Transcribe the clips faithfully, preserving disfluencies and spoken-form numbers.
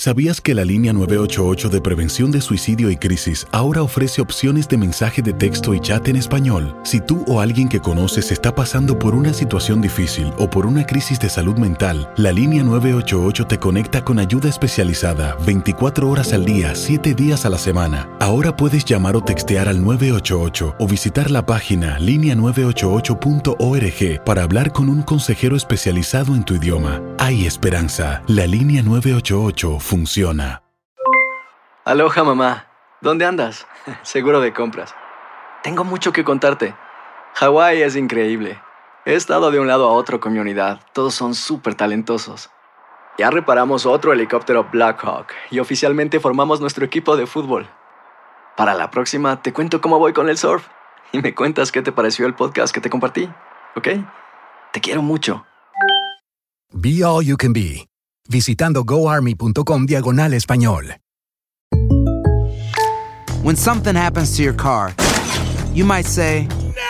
¿Sabías que la línea nueve ocho ocho de prevención de suicidio y crisis ahora ofrece opciones de mensaje de texto y chat en español? Si tú o alguien que conoces está pasando por una situación difícil o por una crisis de salud mental, la línea nueve ocho ocho te conecta con ayuda especializada veinticuatro horas al día, siete días a la semana. Ahora puedes llamar o textear al nueve ocho ocho o visitar la página línea nueve ocho ocho punto org para hablar con un consejero especializado en tu idioma. Hay esperanza. La línea nueve ocho ocho funciona. Aloha, mamá. ¿Dónde andas? Seguro de compras. Tengo mucho que contarte. Hawái es increíble. He estado de un lado a otro con mi unidad. Todos son súper talentosos. Ya reparamos otro helicóptero Blackhawk y oficialmente formamos nuestro equipo de fútbol. Para la próxima te cuento cómo voy con el surf y me cuentas qué te pareció el podcast que te compartí, ¿ok? Te quiero mucho. Be All You Can Be, visitando goarmy.com diagonal español. When something happens to your car, you might say,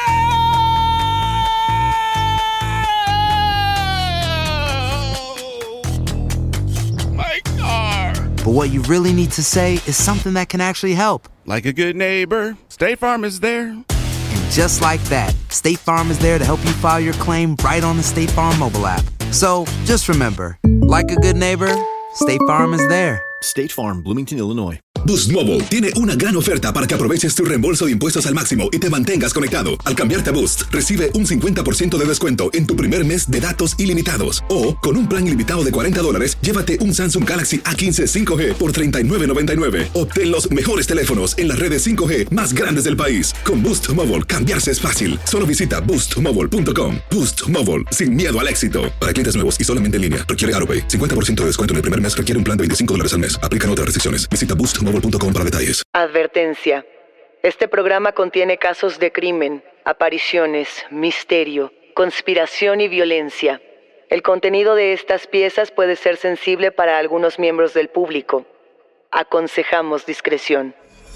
My car! but what you really need to say is something that can actually help. Like a good neighbor, State Farm is there. And just like that, State Farm is there to help you file your claim right on the State Farm mobile app. So, just remember, like a good neighbor, State Farm is there. State Farm, Bloomington, Illinois. Boost Mobile tiene una gran oferta para que aproveches tu reembolso de impuestos al máximo y te mantengas conectado. Al cambiarte a Boost, recibe un cincuenta por ciento de descuento en tu primer mes de datos ilimitados. O, con un plan ilimitado de cuarenta dólares, llévate un Samsung Galaxy A quince cinco G por treinta y nueve noventa y nueve. Obtén los mejores teléfonos en las redes cinco G más grandes del país. Con Boost Mobile, cambiarse es fácil. Solo visita boost mobile punto com. Boost Mobile, sin miedo al éxito. Para clientes nuevos y solamente en línea, requiere AutoPay. cincuenta por ciento de descuento en el primer mes requiere un plan de veinticinco dólares al mes. Aplican otras restricciones. Visita boost mobile punto com para detalles. Advertencia. Este programa contiene casos de crimen, apariciones, misterio, conspiración y violencia. El contenido de estas piezas puede ser sensible para algunos miembros del público. Aconsejamos discreción.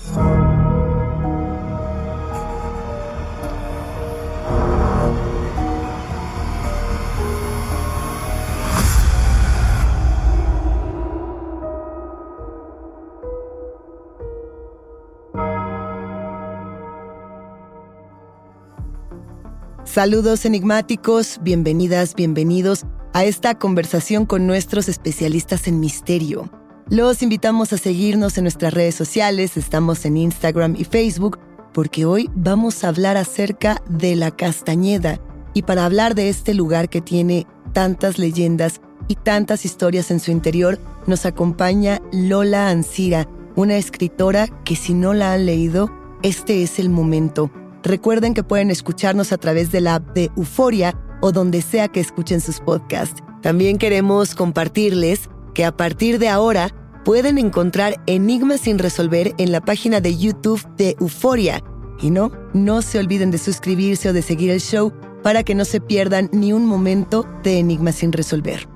Saludos enigmáticos, bienvenidas, bienvenidos a esta conversación con nuestros especialistas en misterio. Los invitamos a seguirnos en nuestras redes sociales, estamos en Instagram y Facebook, porque hoy vamos a hablar acerca de la Castañeda. Y para hablar de este lugar que tiene tantas leyendas y tantas historias en su interior, nos acompaña Lola Ancira, una escritora que si no la han leído, este es el momento. Recuerden que pueden escucharnos a través de la app de Euforia o donde sea que escuchen sus podcasts. También queremos compartirles que a partir de ahora pueden encontrar Enigmas sin resolver en la página de YouTube de Euforia. Y no, no se olviden de suscribirse o de seguir el show para que no se pierdan ni un momento de Enigmas sin resolver.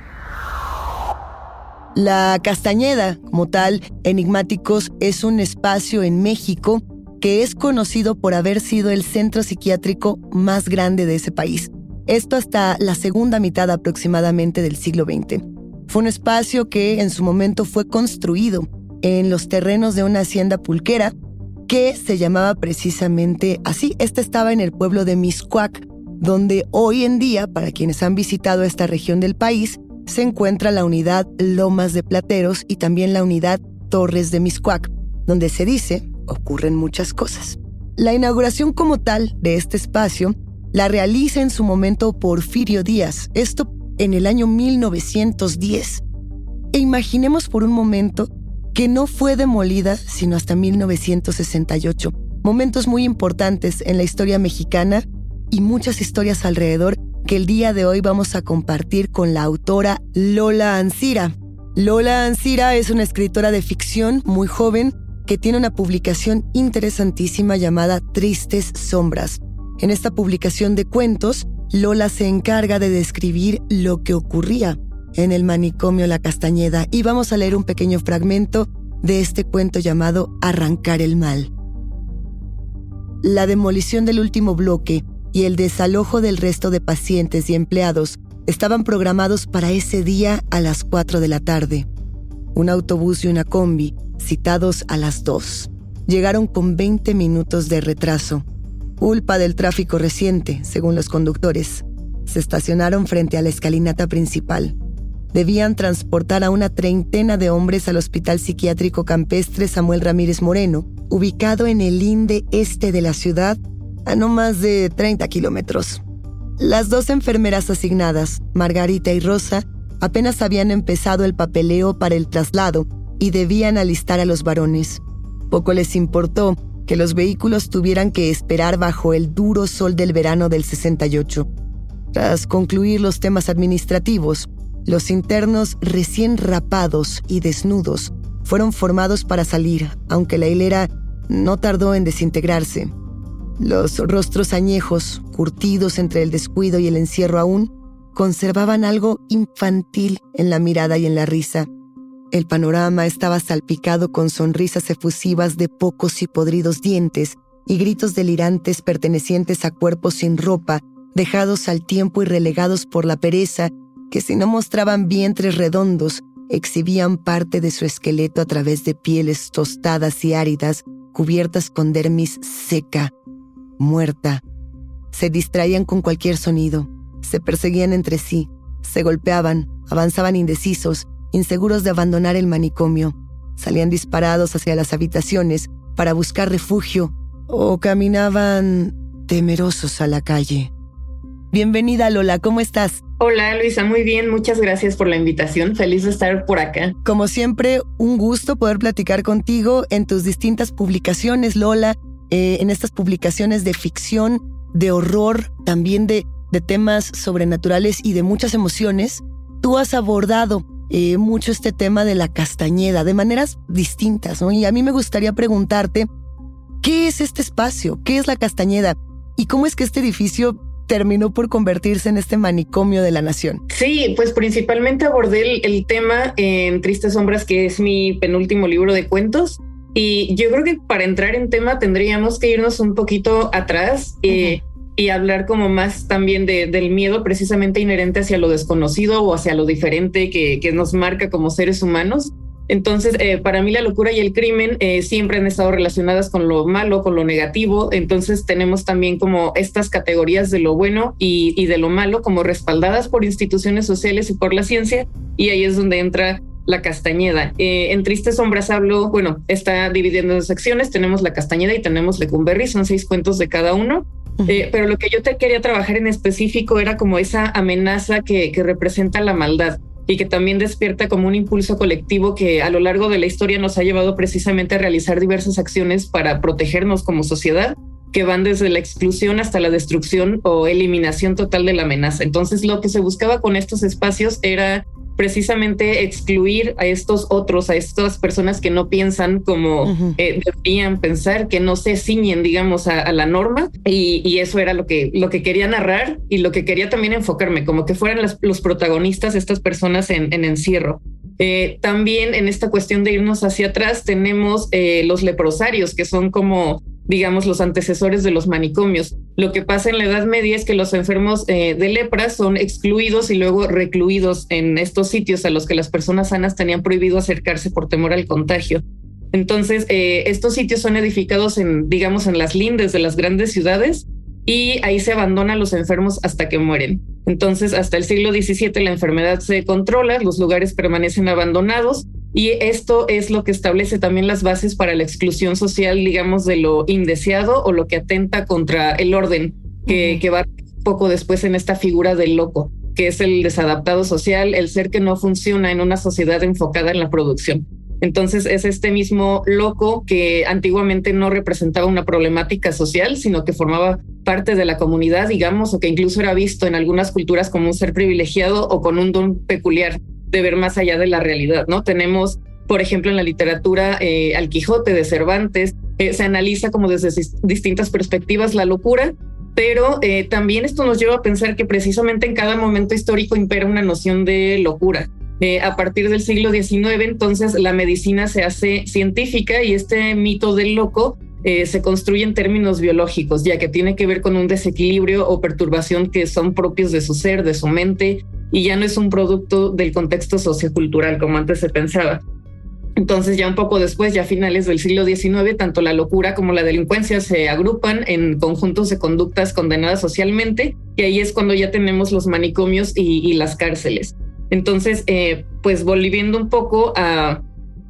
La Castañeda, como tal, enigmáticos, es un espacio en México que es conocido por haber sido el centro psiquiátrico más grande de ese país. Esto hasta la segunda mitad aproximadamente del siglo veinte. Fue un espacio que en su momento fue construido en los terrenos de una hacienda pulquera que se llamaba precisamente así. Esta estaba en el pueblo de Mixcoac, donde hoy en día, para quienes han visitado esta región del país, se encuentra la unidad Lomas de Plateros y también la unidad Torres de Mixcoac, donde se dice ocurren muchas cosas. La inauguración como tal de este espacio la realiza en su momento Porfirio Díaz, esto en el año mil novecientos diez. E imaginemos por un momento que no fue demolida sino hasta mil novecientos sesenta y ocho. Momentos muy importantes en la historia mexicana y muchas historias alrededor que el día de hoy vamos a compartir con la autora Lola Ancira. Lola Ancira es una escritora de ficción muy joven que tiene una publicación interesantísima llamada Tristes Sombras. En esta publicación de cuentos, Lola se encarga de describir lo que ocurría en el manicomio La Castañeda y vamos a leer un pequeño fragmento de este cuento llamado Arrancar el Mal. La demolición del último bloque y el desalojo del resto de pacientes y empleados estaban programados para ese día a las cuatro de la tarde. un autobús y una combi, citados a las dos. Llegaron con veinte minutos de retraso. Culpa del tráfico reciente, según los conductores. Se estacionaron frente a la escalinata principal. Debían transportar a una treintena de hombres al Hospital Psiquiátrico Campestre Samuel Ramírez Moreno, ubicado en el linde este de la ciudad, a no más de treinta kilómetros. Las dos enfermeras asignadas, Margarita y Rosa, apenas habían empezado el papeleo para el traslado y debían alistar a los varones. Poco les importó que los vehículos tuvieran que esperar bajo el duro sol del verano del sesenta y ocho. Tras concluir los temas administrativos, los internos recién rapados y desnudos fueron formados para salir, aunque la hilera no tardó en desintegrarse. Los rostros añejos, curtidos entre el descuido y el encierro aún, conservaban algo infantil en la mirada y en la risa. El panorama estaba salpicado con sonrisas efusivas de pocos y podridos dientes y gritos delirantes pertenecientes a cuerpos sin ropa, dejados al tiempo y relegados por la pereza, que si no mostraban vientres redondos, exhibían parte de su esqueleto a través de pieles tostadas y áridas, cubiertas con dermis seca, muerta. Se distraían con cualquier sonido, se perseguían entre sí, se golpeaban, avanzaban indecisos, inseguros de abandonar el manicomio. Salían disparados hacia las habitaciones para buscar refugio o caminaban temerosos a la calle. Bienvenida, Lola, ¿cómo estás? Hola, Luisa, muy bien, muchas gracias por la invitación, feliz de estar por acá. Como siempre, un gusto poder platicar contigo en tus distintas publicaciones, Lola, eh, en estas publicaciones de ficción, de horror, también de, de temas sobrenaturales y de muchas emociones. Tú has abordado eh, mucho este tema de la Castañeda de maneras distintas, ¿no? Y a mí me gustaría preguntarte, ¿qué es este espacio? ¿Qué es la Castañeda? ¿Y cómo es que este edificio terminó por convertirse en este manicomio de la nación? Sí, pues principalmente abordé el, el tema en Tristes Sombras, que es mi penúltimo libro de cuentos. Y yo creo que para entrar en tema tendríamos que irnos un poquito atrás eh, uh-huh. y hablar como más también de, del miedo precisamente inherente hacia lo desconocido o hacia lo diferente que, que nos marca como seres humanos. Entonces, eh, para mí la locura y el crimen eh, siempre han estado relacionadas con lo malo, con lo negativo. Entonces tenemos también como estas categorías de lo bueno y, y de lo malo como respaldadas por instituciones sociales y por la ciencia. Y ahí es donde entra la Castañeda. Eh, en Tristes Sombras hablo, bueno, está dividiendo en secciones. Tenemos la Castañeda y tenemos Lecumberri, son seis cuentos de cada uno. Uh-huh. Eh, pero lo que yo te quería trabajar en específico era como esa amenaza que, que representa la maldad y que también despierta como un impulso colectivo que a lo largo de la historia nos ha llevado precisamente a realizar diversas acciones para protegernos como sociedad, que van desde la exclusión hasta la destrucción o eliminación total de la amenaza. Entonces, lo que se buscaba con estos espacios era precisamente excluir a estos otros, a estas personas que no piensan como uh-huh. eh, deberían pensar, que no se ciñen, digamos, a, a la norma. Y, y eso era lo que, lo que quería narrar y lo que quería también enfocarme, como que fueran las, los protagonistas, estas personas en, en encierro. Eh, también en esta cuestión de irnos hacia atrás tenemos eh, los leprosarios, que son como, digamos, los antecesores de los manicomios. Lo que pasa en la Edad Media es que los enfermos eh, de lepra son excluidos y luego recluidos en estos sitios a los que las personas sanas tenían prohibido acercarse por temor al contagio. Entonces, eh, estos sitios son edificados en, digamos, en las lindes de las grandes ciudades y ahí se abandonan los enfermos hasta que mueren. Entonces, hasta el siglo diecisiete la enfermedad se controla, los lugares permanecen abandonados. Y esto es lo que establece también las bases para la exclusión social, digamos, de lo indeseado o lo que atenta contra el orden, que, uh-huh. que va poco después en esta figura del loco, que es el desadaptado social, el ser que no funciona en una sociedad enfocada en la producción. Entonces es este mismo loco que antiguamente no representaba una problemática social, sino que formaba parte de la comunidad, digamos, o que incluso era visto en algunas culturas como un ser privilegiado o con un don peculiar de ver más allá de la realidad, ¿no? Tenemos, por ejemplo, en la literatura eh, al Quijote de Cervantes, eh, se analiza como desde distintas perspectivas la locura, pero eh, también esto nos lleva a pensar que precisamente en cada momento histórico impera una noción de locura. Eh, a partir del siglo diecinueve, entonces, la medicina se hace científica y este mito del loco eh, se construye en términos biológicos, ya que tiene que ver con un desequilibrio o perturbación que son propios de su ser, de su mente, y ya no es un producto del contexto sociocultural como antes se pensaba. Entonces ya un poco después, ya a finales del siglo diecinueve, tanto la locura como la delincuencia se agrupan en conjuntos de conductas condenadas socialmente, y ahí es cuando ya tenemos los manicomios y, y las cárceles. Entonces, eh, pues volviendo un poco a,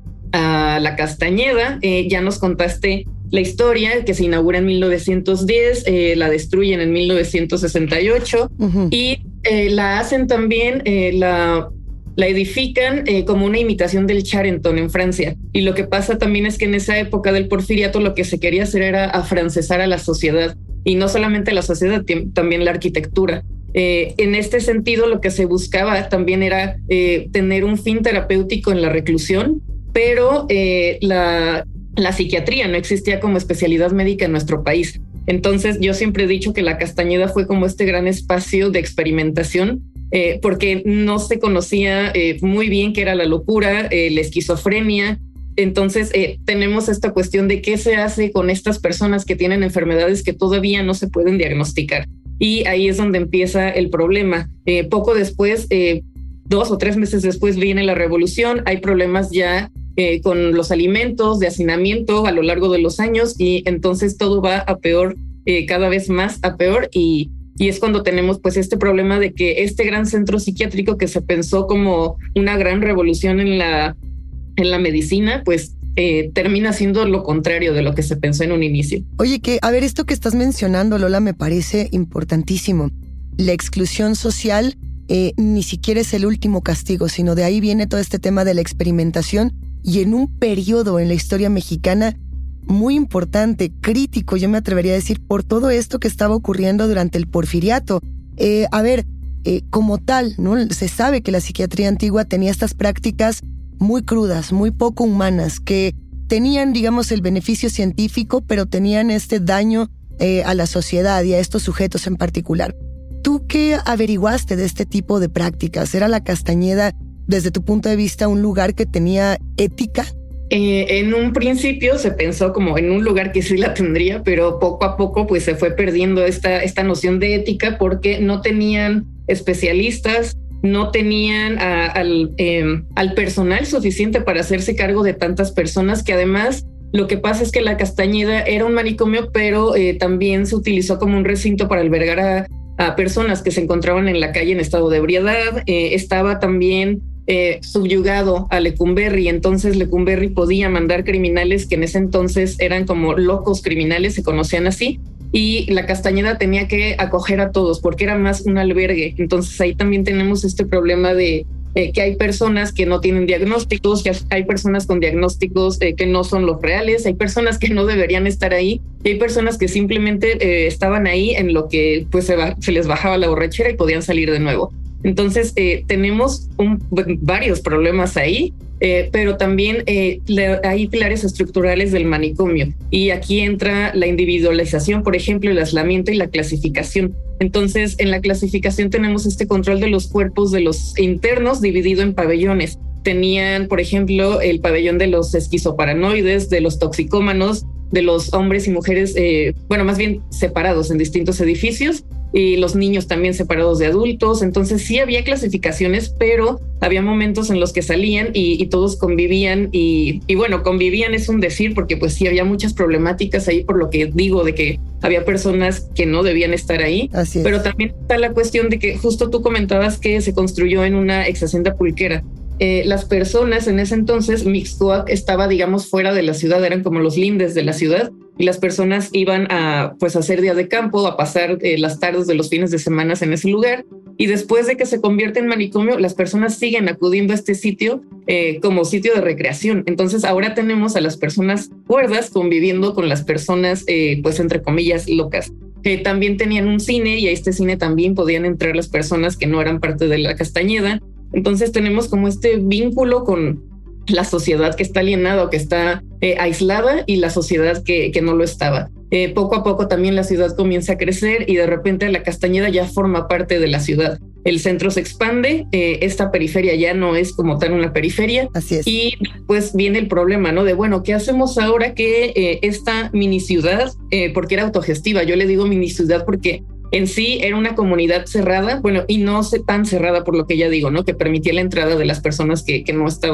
a la Castañeda, eh, ya nos contaste la historia que se inaugura en mil novecientos diez, eh, la destruyen en mil novecientos sesenta y ocho uh-huh. y eh, la hacen también, eh, la... La edifican eh, como una imitación del Charenton en Francia. Y lo que pasa también es que en esa época del porfiriato lo que se quería hacer era afrancesar a la sociedad. Y no solamente la sociedad, también la arquitectura. Eh, en este sentido, lo que se buscaba también era eh, tener un fin terapéutico en la reclusión, pero eh, la, la psiquiatría no existía como especialidad médica en nuestro país. Entonces, yo siempre he dicho que la Castañeda fue como este gran espacio de experimentación, Eh, porque no se conocía eh, muy bien qué era la locura, eh, la esquizofrenia. Entonces eh, tenemos esta cuestión de qué se hace con estas personas que tienen enfermedades que todavía no se pueden diagnosticar. Y ahí es donde empieza el problema. Eh, poco después, eh, dos o tres meses después, viene la revolución. Hay problemas ya eh, con los alimentos, de hacinamiento a lo largo de los años, y entonces todo va a peor, eh, cada vez más a peor, y Y es cuando tenemos pues este problema de que este gran centro psiquiátrico que se pensó como una gran revolución en la, en la medicina, pues eh, termina siendo lo contrario de lo que se pensó en un inicio. Oye, que a ver, esto que estás mencionando, Lola, me parece importantísimo. La exclusión social eh, ni siquiera es el último castigo, sino de ahí viene todo este tema de la experimentación, y en un periodo en la historia mexicana muy importante, crítico, yo me atrevería a decir, por todo esto que estaba ocurriendo durante el porfiriato. Eh, a ver, eh, como tal, ¿no? Se sabe que la psiquiatría antigua tenía estas prácticas muy crudas, muy poco humanas, que tenían, digamos, el beneficio científico, pero tenían este daño eh, a la sociedad y a estos sujetos en particular. ¿Tú qué averiguaste de este tipo de prácticas? ¿Era la Castañeda, desde tu punto de vista, un lugar que tenía ética? Eh, en un principio se pensó como en un lugar que sí la tendría, pero poco a poco pues se fue perdiendo esta, esta noción de ética, porque no tenían especialistas, no tenían a, al, eh, al personal suficiente para hacerse cargo de tantas personas, que además lo que pasa es que la Castañeda era un manicomio, pero eh, también se utilizó como un recinto para albergar a, a personas que se encontraban en la calle en estado de ebriedad. Eh, estaba también Eh, subyugado a Lecumberri, entonces Lecumberri podía mandar criminales que en ese entonces eran como locos criminales, se conocían así, y la Castañeda tenía que acoger a todos porque era más un albergue. Entonces ahí también tenemos este problema de eh, que hay personas que no tienen diagnósticos, que hay personas con diagnósticos eh, que no son los reales, hay personas que no deberían estar ahí, y hay personas que simplemente eh, estaban ahí en lo que pues se, va, se les bajaba la borrachera y podían salir de nuevo. Entonces eh, tenemos un, varios problemas ahí, eh, pero también eh, le, hay pilares estructurales del manicomio, y aquí entra la individualización, por ejemplo, el aislamiento y la clasificación. Entonces en la clasificación tenemos este control de los cuerpos de los internos dividido en pabellones. Tenían, por ejemplo, el pabellón de los esquizoparanoides, de los toxicómanos, de los hombres y mujeres, eh, bueno, más bien separados en distintos edificios, y los niños también separados de adultos. Entonces sí había clasificaciones, pero había momentos en los que salían y, y todos convivían, y, y bueno, convivían es un decir, porque pues sí había muchas problemáticas ahí, por lo que digo de que había personas que no debían estar ahí. Así es. Pero también está la cuestión de que justo tú comentabas que se construyó en una ex hacienda pulquera. Eh, las personas en ese entonces, Mixcoac estaba, digamos, fuera de la ciudad, eran como los lindes de la ciudad, y las personas iban a pues a hacer día de campo, a pasar eh, las tardes de los fines de semana en ese lugar, y después de que se convierte en manicomio, las personas siguen acudiendo a este sitio eh, como sitio de recreación. Entonces ahora tenemos a las personas cuerdas conviviendo con las personas eh, pues entre comillas locas. Eh, también tenían un cine, y a este cine también podían entrar las personas que no eran parte de la Castañeda. Entonces tenemos como este vínculo con la sociedad que está alienada o que está eh, aislada, y la sociedad que, que no lo estaba. Eh, poco a poco también la ciudad comienza a crecer, y de repente la Castañeda ya forma parte de la ciudad. El centro se expande, eh, esta periferia ya no es como tal una periferia. Así es. Y pues viene el problema, ¿no? De bueno, ¿qué hacemos ahora que eh, esta mini ciudad, eh, porque era autogestiva, yo le digo mini ciudad porque en sí era una comunidad cerrada, bueno, y no tan cerrada por lo que ya digo, ¿no? Que permitía la entrada de las personas que, que no estaban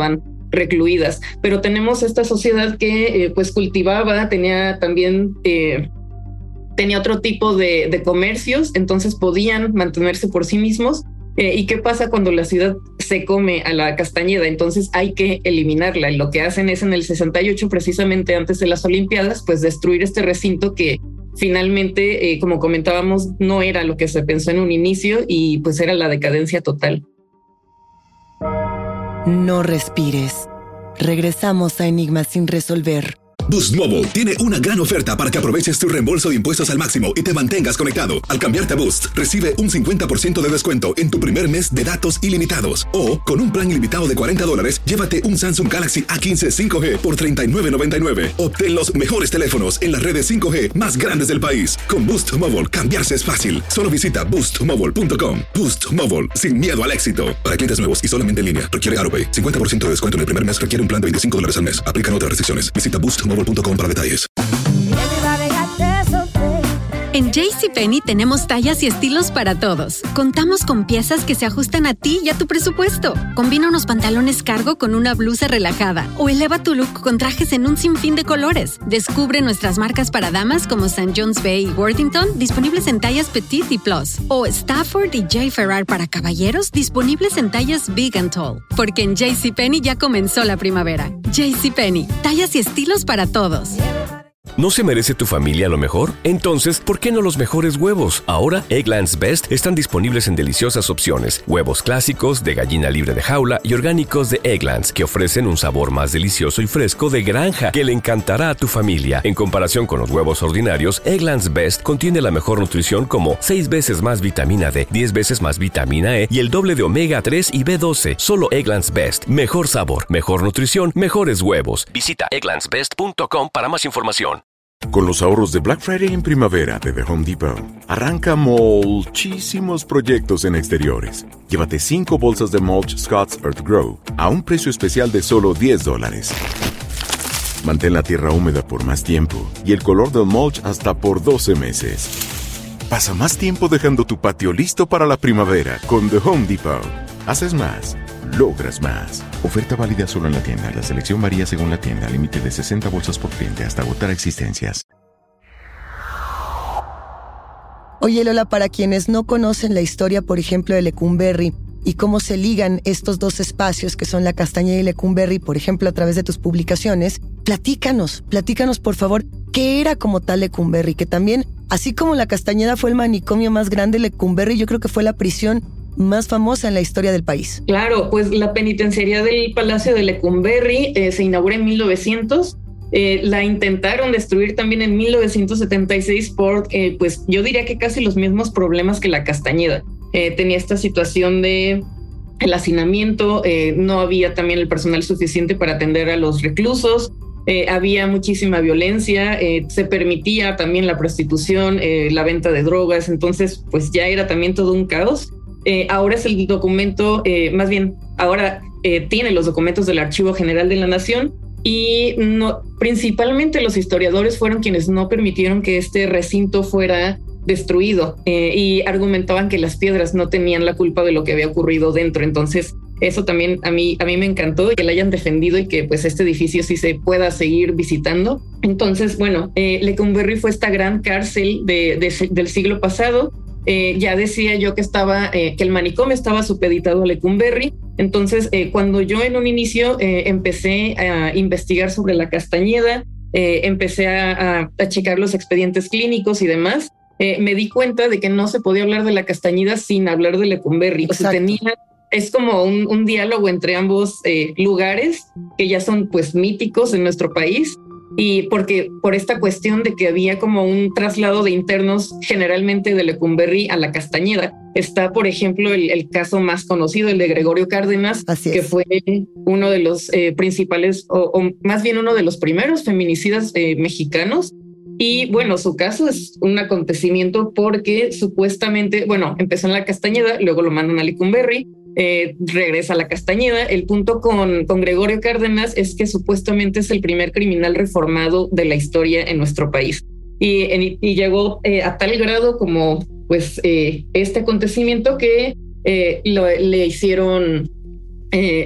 recluidas. Pero tenemos esta sociedad que eh, pues cultivaba, tenía también... Eh, tenía otro tipo de, de comercios, entonces podían mantenerse por sí mismos. Eh, ¿Y qué pasa cuando la ciudad se come a la Castañeda? Entonces hay que eliminarla. Y lo que hacen es en el sesenta y ocho, precisamente antes de las Olimpiadas, pues destruir este recinto que finalmente, eh, como comentábamos, no era lo que se pensó en un inicio y pues era la decadencia total. No respires. Regresamos a Enigmas sin resolver. Boost Mobile tiene una gran oferta para que aproveches tu reembolso de impuestos al máximo y te mantengas conectado. Al cambiarte a Boost, recibe un cincuenta por ciento de descuento en tu primer mes de datos ilimitados. O, con un plan ilimitado de cuarenta dólares, llévate un Samsung Galaxy A quince cinco G por treinta y nueve noventa y nueve. Obtén los mejores teléfonos en las redes cinco G más grandes del país. Con Boost Mobile, cambiarse es fácil. Solo visita boost mobile punto com. Boost Mobile, sin miedo al éxito. Para clientes nuevos y solamente en línea, requiere AutoPay. cincuenta por ciento de descuento en el primer mes requiere un plan de veinticinco dólares al mes. Aplican otras restricciones. Visita boost mobile punto com para detalles. En JCPenney tenemos tallas y estilos para todos. Contamos con piezas que se ajustan a ti y a tu presupuesto. Combina unos pantalones cargo con una blusa relajada o eleva tu look con trajes en un sinfín de colores. Descubre nuestras marcas para damas como Saint John's Bay y Worthington, disponibles en tallas Petite y Plus. O Stafford y J. Ferrar para caballeros, disponibles en tallas Big and Tall. Porque en JCPenney ya comenzó la primavera. JCPenney, tallas y estilos para todos. ¿No se merece tu familia lo mejor? Entonces, ¿por qué no los mejores huevos? Ahora, Eggland's Best están disponibles en deliciosas opciones. Huevos clásicos, de gallina libre de jaula y orgánicos de Eggland's, que ofrecen un sabor más delicioso y fresco de granja que le encantará a tu familia. En comparación con los huevos ordinarios, Eggland's Best contiene la mejor nutrición como seis veces más vitamina D, diez veces más vitamina E y el doble de omega tres y B doce. Solo Eggland's Best. Mejor sabor, mejor nutrición, mejores huevos. Visita egglands best punto com para más información. Con los ahorros de Black Friday en primavera de The Home Depot, arranca muchísimos proyectos en exteriores. Llévate cinco bolsas de mulch Scott's Earth Grow a un precio especial de solo diez dólares. Mantén la tierra húmeda por más tiempo y el color del mulch hasta por doce meses. Pasa más tiempo dejando tu patio listo para la primavera con The Home Depot. Haces más, logras más. Oferta válida solo en la tienda. La selección varía según la tienda. Límite de sesenta bolsas por cliente hasta agotar existencias. Oye, Lola, para quienes no conocen la historia, por ejemplo, de Lecumberri y cómo se ligan estos dos espacios que son la Castañeda y Lecumberri, por ejemplo, a través de tus publicaciones, platícanos, platícanos, por favor, ¿qué era como tal Lecumberri? Que también, así como la Castañeda fue el manicomio más grande, Lecumberri yo creo que fue la prisión más famosa en la historia del país. Claro, pues la penitenciaría del Palacio de Lecumberri eh, se inauguró en mil novecientos. Eh, la intentaron destruir también en mil novecientos setenta y seis por, eh, pues yo diría que casi los mismos problemas que la Castañeda. Eh, tenía esta situación de el hacinamiento, eh, no había también el personal suficiente para atender a los reclusos, eh, había muchísima violencia, eh, se permitía también la prostitución, eh, la venta de drogas, entonces pues ya era también todo un caos. Eh, ahora es el documento, eh, más bien, ahora eh, tiene los documentos del Archivo General de la Nación y no, principalmente los historiadores fueron quienes no permitieron que este recinto fuera destruido eh, y argumentaban que las piedras no tenían la culpa de lo que había ocurrido dentro. Entonces, eso también a mí, a mí me encantó que la hayan defendido y que pues este edificio sí se pueda seguir visitando. Entonces, bueno, eh, Lecumberri fue esta gran cárcel de, de, del siglo pasado. Eh, ya decía yo que estaba eh, que el manicomio estaba supeditado a Lecumberri. Entonces, eh, cuando yo en un inicio eh, empecé a investigar sobre la Castañeda, eh, empecé a, a, a checar los expedientes clínicos y demás, eh, me di cuenta de que no se podía hablar de la Castañeda sin hablar de Lecumberri. O sea, tenía, es como un, un diálogo entre ambos eh, lugares que ya son pues míticos en nuestro país. Y porque por esta cuestión de que había como un traslado de internos generalmente de Lecumberri a la Castañeda. Está, por ejemplo, el, el caso más conocido, el de Gregorio Cárdenas, que fue uno de los eh, principales, o, o más bien uno de los primeros feminicidas eh, mexicanos. Y bueno, su caso es un acontecimiento porque supuestamente, bueno, empezó en la Castañeda, luego lo mandan a Lecumberri, Eh, regresa a la Castañeda. El punto con, con Gregorio Cárdenas es que supuestamente es el primer criminal reformado de la historia en nuestro país. Y, en, y llegó eh, a tal grado como pues eh, este acontecimiento que eh, lo, le hicieron, eh,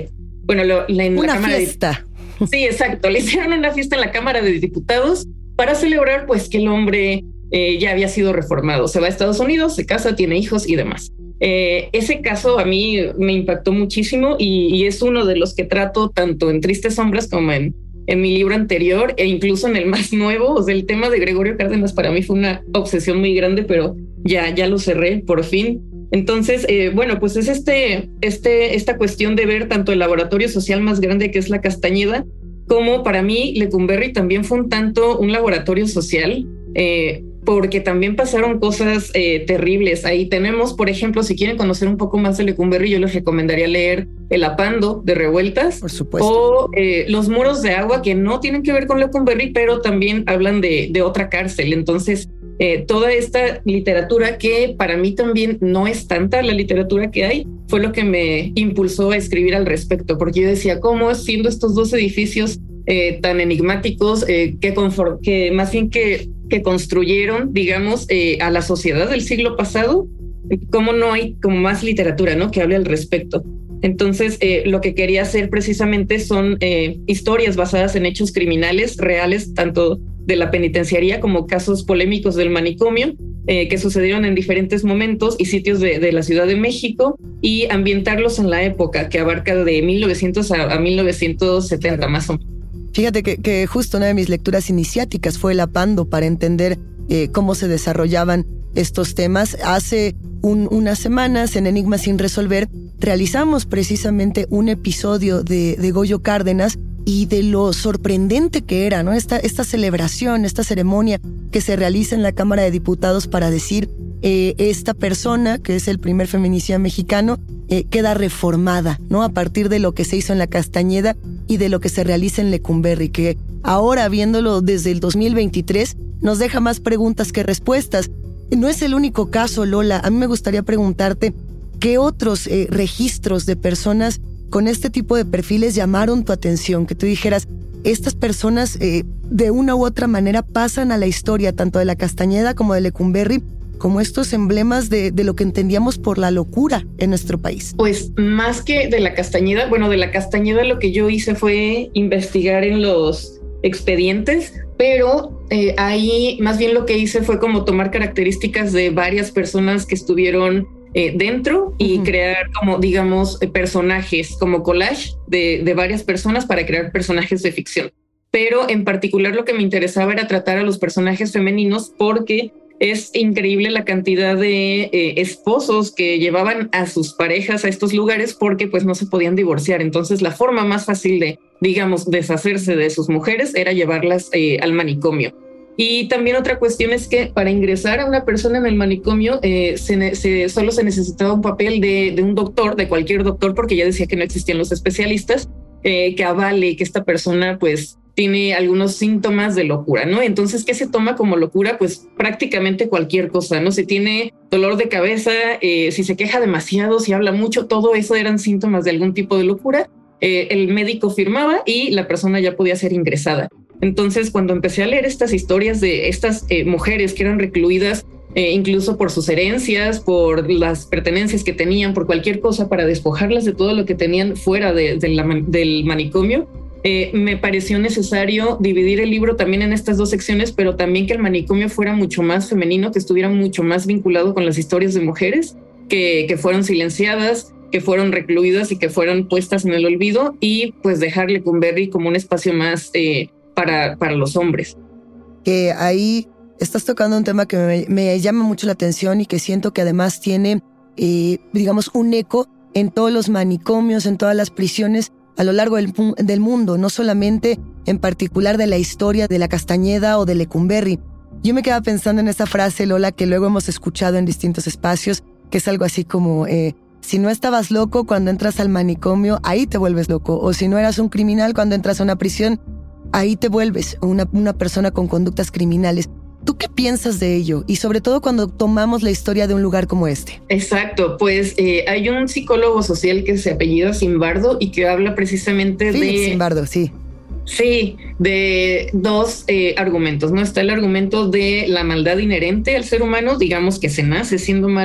bueno, lo, la, en una la Cámara fiesta. De, sí, exacto. Le hicieron una fiesta en la Cámara de Diputados para celebrar pues que el hombre eh, ya había sido reformado. Se va a Estados Unidos, se casa, tiene hijos y demás. Eh, ese caso a mí me impactó muchísimo y, y es uno de los que trato tanto en Tristes Sombras como en, en mi libro anterior e incluso en el más nuevo. O sea, el tema de Gregorio Cárdenas para mí fue una obsesión muy grande, pero ya, ya lo cerré por fin. Entonces, eh, bueno, pues es este, este, esta cuestión de ver tanto el laboratorio social más grande que es la Castañeda, como para mí Lecumberri también fue un tanto un laboratorio social, eh, porque también pasaron cosas eh, terribles. Ahí tenemos, por ejemplo, si quieren conocer un poco más de Lecumberri, yo les recomendaría leer El Apando de Revueltas, por supuesto, o eh, Los Muros de Agua, que no tienen que ver con Lecumberri, pero también hablan de, de otra cárcel. Entonces, eh, toda esta literatura, que para mí también no es tanta la literatura que hay, fue lo que me impulsó a escribir al respecto, porque yo decía, ¿cómo siendo estos dos edificios eh, tan enigmáticos, eh, que, conform- que más bien que que construyeron, digamos, eh, a la sociedad del siglo pasado, cómo no hay como más literatura, ¿no?, que hable al respecto? Entonces, eh, lo que quería hacer precisamente son eh, historias basadas en hechos criminales reales, tanto de la penitenciaría como casos polémicos del manicomio, eh, que sucedieron en diferentes momentos y sitios de, de la Ciudad de México, y ambientarlos en la época que abarca de mil novecientos a, a mil novecientos setenta, más o menos. Fíjate que, que justo una de mis lecturas iniciáticas fue El Apando para entender eh, cómo se desarrollaban estos temas. Hace un, unas semanas en Enigma sin resolver realizamos precisamente un episodio de, de Goyo Cárdenas y de lo sorprendente que era, ¿no? Esta, esta celebración, esta ceremonia que se realiza en la Cámara de Diputados para decir eh, esta persona, que es el primer feminicida mexicano, eh, queda reformada, ¿no? A partir de lo que se hizo en la Castañeda y de lo que se realiza en Lecumberri, que ahora, viéndolo desde el dos mil veintitrés, nos deja más preguntas que respuestas. No es el único caso, Lola. A mí me gustaría preguntarte, ¿qué otros eh, registros de personas con este tipo de perfiles llamaron tu atención? Que tú dijeras, estas personas eh, de una u otra manera pasan a la historia, tanto de la Castañeda como de Lecumberri, como estos emblemas de, de lo que entendíamos por la locura en nuestro país. Pues más que de la Castañeda, bueno, de la Castañeda lo que yo hice fue investigar en los expedientes, pero eh, ahí más bien lo que hice fue como tomar características de varias personas que estuvieron eh, dentro y uh-huh. crear como, digamos, personajes, como collage de, de varias personas para crear personajes de ficción. Pero en particular lo que me interesaba era tratar a los personajes femeninos, porque es increíble la cantidad de eh, esposos que llevaban a sus parejas a estos lugares porque pues no se podían divorciar. Entonces la forma más fácil de, digamos, deshacerse de sus mujeres era llevarlas eh, al manicomio. Y también otra cuestión es que para ingresar a una persona en el manicomio eh, se, se, solo se necesitaba un papel de, de un doctor, de cualquier doctor, porque ya decía que no existían los especialistas, eh, que avale que esta persona pues tiene algunos síntomas de locura, ¿no? Entonces, ¿qué se toma como locura? Pues prácticamente cualquier cosa, ¿no? Si tiene dolor de cabeza, eh, si se queja demasiado, si habla mucho, todo eso eran síntomas de algún tipo de locura. Eh, el médico firmaba y la persona ya podía ser ingresada. Entonces, cuando empecé a leer estas historias de estas eh, mujeres que eran recluidas, eh, incluso por sus herencias, por las pertenencias que tenían, por cualquier cosa, para despojarlas de todo lo que tenían fuera de, de la, del manicomio, Eh, me pareció necesario dividir el libro también en estas dos secciones, pero también que el manicomio fuera mucho más femenino, que estuviera mucho más vinculado con las historias de mujeres que, que fueron silenciadas, que fueron recluidas y que fueron puestas en el olvido, y pues dejar Lecumberri como un espacio más eh, para, para los hombres. Que ahí estás tocando un tema que me, me llama mucho la atención y que siento que además tiene, eh, digamos, un eco en todos los manicomios, en todas las prisiones a lo largo del, del mundo, no solamente en particular de la historia de la Castañeda o de Lecumberri. Yo me quedaba pensando en esa frase, Lola, que luego hemos escuchado en distintos espacios, que es algo así como, eh, si no estabas loco cuando entras al manicomio, ahí te vuelves loco. O si no eras un criminal cuando entras a una prisión, ahí te vuelves una, una persona con conductas criminales. ¿Tú qué piensas de ello? Y sobre todo cuando tomamos la historia de un lugar como este. Exacto, pues eh, hay un psicólogo social que se apellida Zimbardo y que habla precisamente Philip de... Zimbardo, sí. Sí, de dos eh, argumentos, ¿no? Está el argumento de la maldad inherente al ser humano, digamos que se nace siendo malo,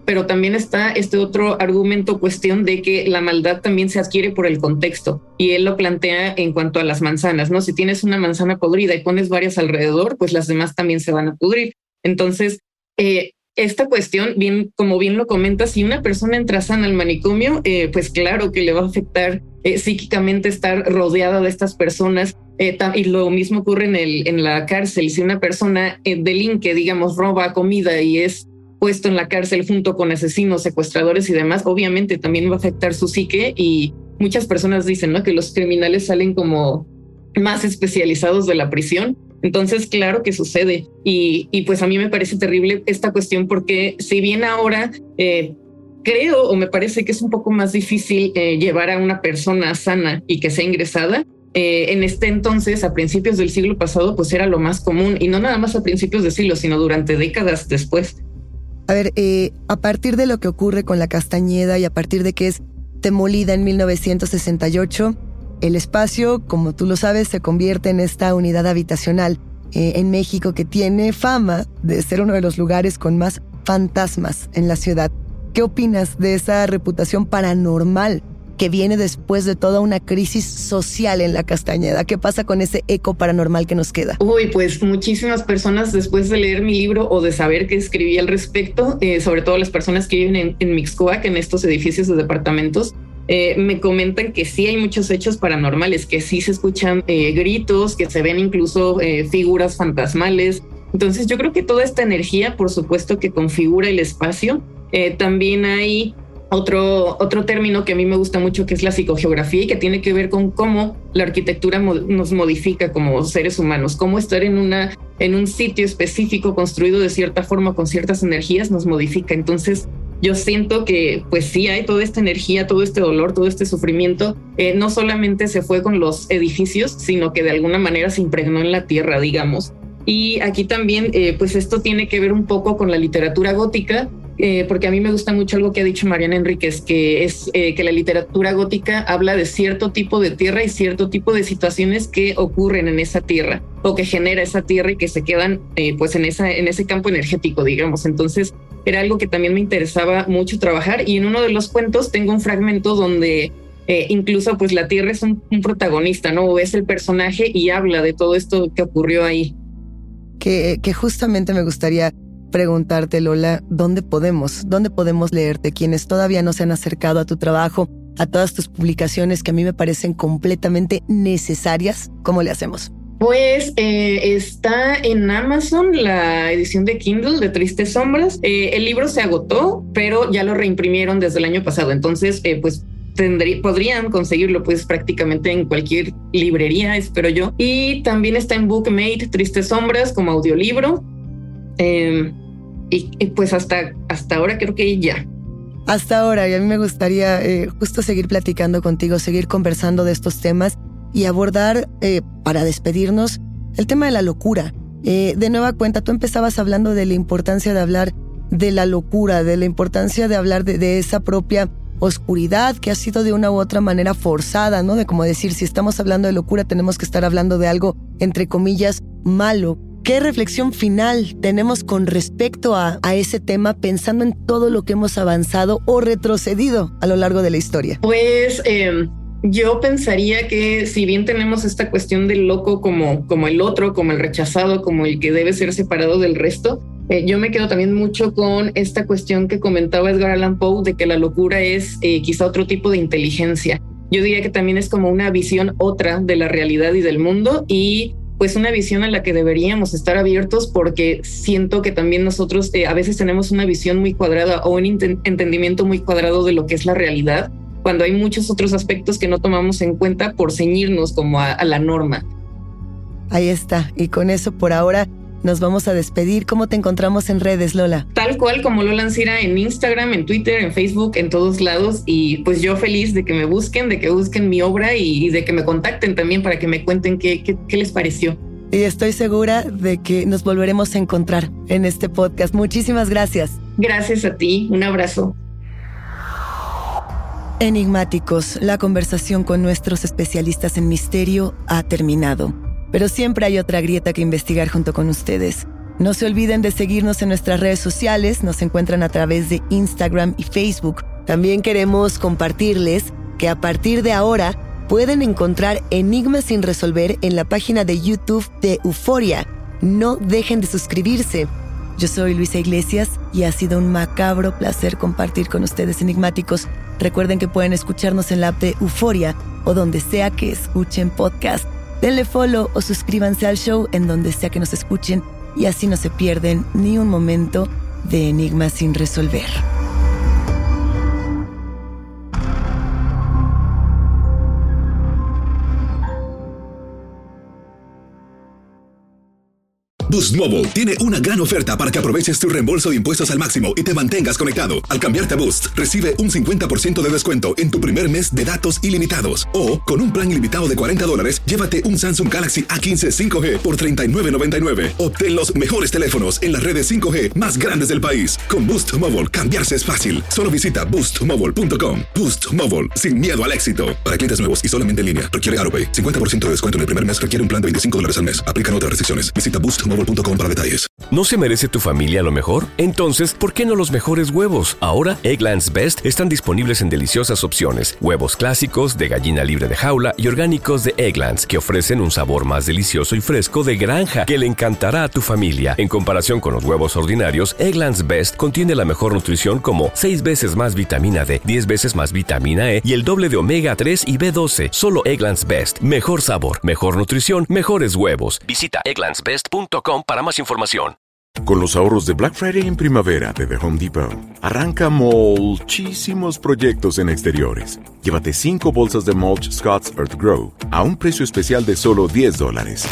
pero también está este otro argumento, cuestión de que la maldad también se adquiere por el contexto, y él lo plantea en cuanto a las manzanas, ¿no? Si tienes una manzana podrida y pones varias alrededor, pues las demás también se van a pudrir. Entonces, eh, esta cuestión, bien, como bien lo comentas, si una persona entra sana al manicomio, eh, pues claro que le va a afectar eh, psíquicamente estar rodeada de estas personas. Eh, y lo mismo ocurre en, el, en la cárcel. Si una persona eh, delinque, digamos, roba comida y es puesto en la cárcel junto con asesinos, secuestradores y demás, obviamente también va a afectar su psique, y muchas personas dicen, ¿no?, que los criminales salen como más especializados de la prisión. Entonces, claro que sucede. Y, y pues a mí me parece terrible esta cuestión, porque si bien ahora eh, creo o me parece que es un poco más difícil eh, llevar a una persona sana y que sea ingresada, eh, en este entonces, a principios del siglo pasado, pues era lo más común, y no nada más a principios del siglo, sino durante décadas después. A ver, eh, a partir de lo que ocurre con la Castañeda y a partir de que es demolida en mil novecientos sesenta y ocho, el espacio, como tú lo sabes, se convierte en esta unidad habitacional eh, en México que tiene fama de ser uno de los lugares con más fantasmas en la ciudad. ¿Qué opinas de esa reputación paranormal que viene después de toda una crisis social en la Castañeda? ¿Qué pasa con ese eco paranormal que nos queda? Uy, pues muchísimas personas, después de leer mi libro o de saber que escribí al respecto, eh, sobre todo las personas que viven en, en Mixcoac, en estos edificios de departamentos, eh, me comentan que sí hay muchos hechos paranormales, que sí se escuchan eh, gritos, que se ven incluso eh, figuras fantasmales. Entonces yo creo que toda esta energía, por supuesto, que configura el espacio. Eh, también hay Otro, otro término que a mí me gusta mucho, que es la psicogeografía, y que tiene que ver con cómo la arquitectura mo- nos modifica como seres humanos, cómo estar en, una, en un sitio específico construido de cierta forma con ciertas energías nos modifica. Entonces yo siento que pues sí hay toda esta energía, todo este dolor, todo este sufrimiento, eh, no solamente se fue con los edificios, sino que de alguna manera se impregnó en la tierra, digamos. Y aquí también eh, pues esto tiene que ver un poco con la literatura gótica, Eh, porque a mí me gusta mucho algo que ha dicho Mariana Enríquez, que es eh, que la literatura gótica habla de cierto tipo de tierra y cierto tipo de situaciones que ocurren en esa tierra o que genera esa tierra y que se quedan eh, pues en, esa, en ese campo energético, digamos. Entonces era algo que también me interesaba mucho trabajar, y en uno de los cuentos tengo un fragmento donde eh, incluso pues la tierra es un, un protagonista, ¿no? O es el personaje y habla de todo esto que ocurrió ahí. Que, que justamente me gustaría preguntarte, Lola, ¿dónde podemos? ¿Dónde podemos leerte? Quienes todavía no se han acercado a tu trabajo, a todas tus publicaciones que a mí me parecen completamente necesarias, ¿cómo le hacemos? Pues eh, está en Amazon la edición de Kindle de Tristes Sombras. Eh, el libro se agotó, pero ya lo reimprimieron desde el año pasado. Entonces, eh, pues tendrí, podrían conseguirlo pues prácticamente en cualquier librería, espero yo. Y también está en Bookmate Tristes Sombras como audiolibro. Eh, Y, y pues hasta, hasta ahora creo que ya. Hasta ahora, y a mí me gustaría eh, justo seguir platicando contigo, seguir conversando de estos temas y abordar, eh, para despedirnos, el tema de la locura. Eh, de nueva cuenta, tú empezabas hablando de la importancia de hablar de la locura, de la importancia de hablar de, de esa propia oscuridad que ha sido de una u otra manera forzada, ¿no? De como decir, si estamos hablando de locura, tenemos que estar hablando de algo, entre comillas, malo. ¿Qué reflexión final tenemos con respecto a, a ese tema, pensando en todo lo que hemos avanzado o retrocedido a lo largo de la historia? Pues eh, yo pensaría que si bien tenemos esta cuestión del loco como, como el otro, como el rechazado, como el que debe ser separado del resto, eh, yo me quedo también mucho con esta cuestión que comentaba Edgar Allan Poe de que la locura es eh, quizá otro tipo de inteligencia. Yo diría que también es como una visión otra de la realidad y del mundo, y pues una visión a la que deberíamos estar abiertos, porque siento que también nosotros eh, a veces tenemos una visión muy cuadrada o un ent- entendimiento muy cuadrado de lo que es la realidad, cuando hay muchos otros aspectos que no tomamos en cuenta por ceñirnos como a, a la norma. Ahí está, y con eso por ahora nos vamos a despedir. ¿Cómo te encontramos en redes, Lola? Tal cual como Lola Ancira, en Instagram, en Twitter, en Facebook, en todos lados. Y pues yo feliz de que me busquen, de que busquen mi obra y de que me contacten también para que me cuenten qué, qué, qué les pareció. Y estoy segura de que nos volveremos a encontrar en este podcast. Muchísimas gracias. Gracias a ti. Un abrazo. Enigmáticos, la conversación con nuestros especialistas en misterio ha terminado. Pero siempre hay otra grieta que investigar junto con ustedes. No se olviden de seguirnos en nuestras redes sociales, nos encuentran a través de Instagram y Facebook. También queremos compartirles que a partir de ahora pueden encontrar Enigmas sin resolver en la página de YouTube de Euforia. No dejen de suscribirse. Yo soy Luisa Iglesias y ha sido un macabro placer compartir con ustedes enigmáticos. Recuerden que pueden escucharnos en la app de Euforia o donde sea que escuchen podcast. Denle follow o suscríbanse al show en donde sea que nos escuchen y así no se pierden ni un momento de Enigmas sin resolver. Boost Mobile tiene una gran oferta para que aproveches tu reembolso de impuestos al máximo y te mantengas conectado. Al cambiarte a Boost, recibe un cincuenta por ciento de descuento en tu primer mes de datos ilimitados. O, con un plan ilimitado de cuarenta dólares, llévate un Samsung Galaxy A quince cinco G por treinta y nueve noventa y nueve. Obtén los mejores teléfonos en las redes cinco G más grandes del país. Con Boost Mobile, cambiarse es fácil. Solo visita boost mobile punto com. Boost Mobile, sin miedo al éxito. Para clientes nuevos y solamente en línea, requiere AroPay. cincuenta por ciento de descuento en el primer mes requiere un plan de veinticinco dólares al mes. Aplican otras restricciones. Visita boost mobile punto com para detalles. ¿No se merece tu familia lo mejor? Entonces, ¿por qué no los mejores huevos? Ahora, Eggland's Best están disponibles en deliciosas opciones. Huevos clásicos, de gallina libre de jaula y orgánicos de Eggland's, que ofrecen un sabor más delicioso y fresco de granja que le encantará a tu familia. En comparación con los huevos ordinarios, Eggland's Best contiene la mejor nutrición como seis veces más vitamina D, diez veces más vitamina E y el doble de omega tres y B doce. Solo Eggland's Best. Mejor sabor, mejor nutrición, mejores huevos. Visita egglands best punto com para más información. Con los ahorros de Black Friday en primavera de The Home Depot, arranca muchísimos proyectos en exteriores. Llévate cinco bolsas de mulch Scott's Earth Grow a un precio especial de solo diez dólares.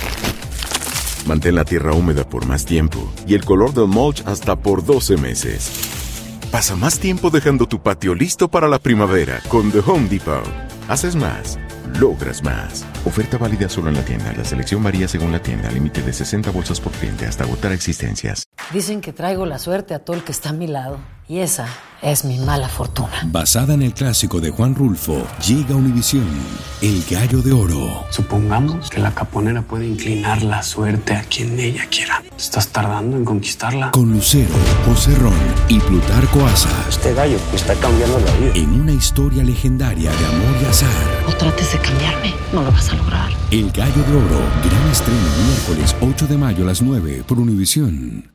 Mantén la tierra húmeda por más tiempo y el color del mulch hasta por doce meses. Pasa más tiempo dejando tu patio listo para la primavera con The Home Depot. Haces más, logras más. Oferta válida solo en la tienda. La selección varía según la tienda. Límite de sesenta bolsas por cliente hasta agotar existencias. Dicen que traigo la suerte a todo el que está a mi lado. Y esa es mi mala fortuna. Basada en el clásico de Juan Rulfo, llega Univisión, El Gallo de Oro. Supongamos que la caponera puede inclinar la suerte a quien ella quiera. ¿Estás tardando en conquistarla? Con Lucero, José Ron y Plutarco Asa. Este gallo está cambiando la vida. En una historia legendaria de amor y azar. No trates de cambiarme, no lo vas a lograr. El Gallo de Oro, gran estreno miércoles ocho de mayo a las nueve por Univisión.